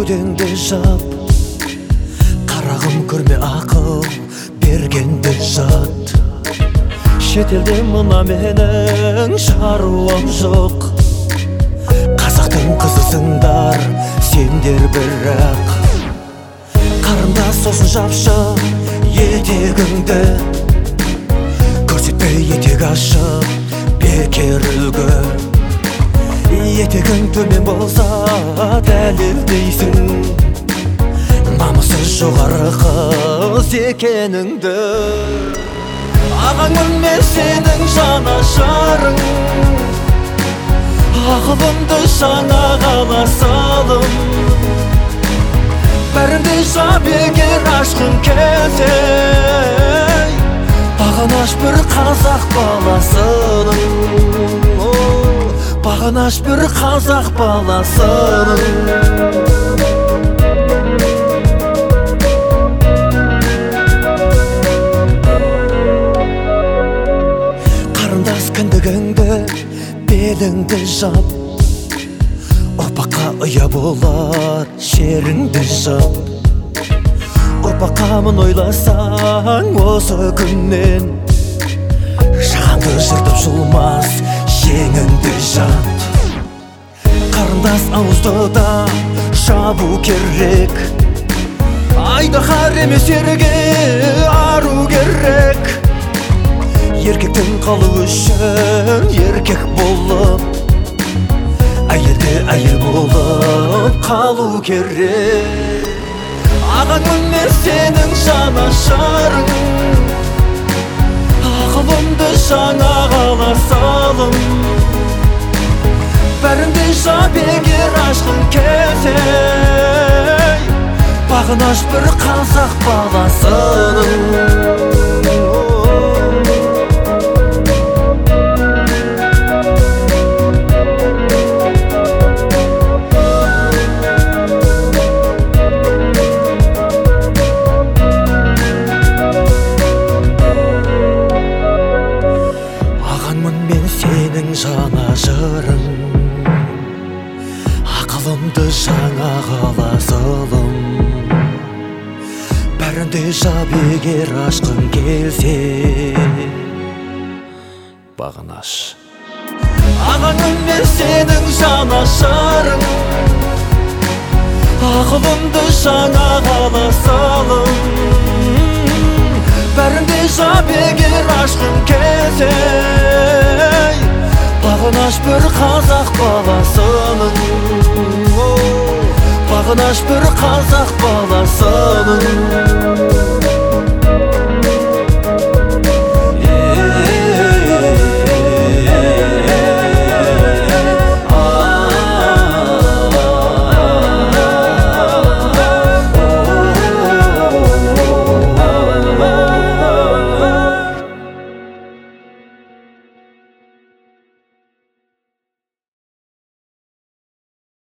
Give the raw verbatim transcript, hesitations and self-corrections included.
кеудеңді жап, қарағым көрме ақыл бергенді жат. Шетелде мына менің шаруам жоқ, қазақтың қызысыңдар сендер бірақ. Қарындас сосын жапшы етегіңді, көрсетпей етек ашып бекер үлгі. Етегің төмен болса дәлелдейсің намысы жоғары қыз екеніңді. Ағаңмын мен сенің жанашырың, ақылымды жаңа ғана салым. Бәрінде жап егер ашқың келсе, бағынаш бір қазақ баласының, бағынаш бір қазақ баласының. Қарындас кіндігіңді беліңді жап, ұрпаққа ұя болар шеріңді жап. Ұрпаққамын ойласаң осы күннен, жағаңды жыртып жұлмас жеңіңді жат. Қарындас ауызды да жабу керек, айдаһар емес ерге ару керек. Еркектің қалу үшін еркек болып, әйелде әйел болып қалу керек. Ағаңмын мен сенің жанашырың, ақылымды жаңа ғана салым. Бәрінде жап егер ашқың келсе, бағынаш бір қазақ баласының. Сенің жанашырың, ақылымды жаңа ғала салым. Бәрінде жап егер ашқың келсе, бағынаш. Ағаңмын мен сенің жанашырың, ақылымды жаңа ғала салым. Бәрінде жап егер ашқың келсе, бағынаш бір қазақ баласының, бағынаш бір қазақ баласының.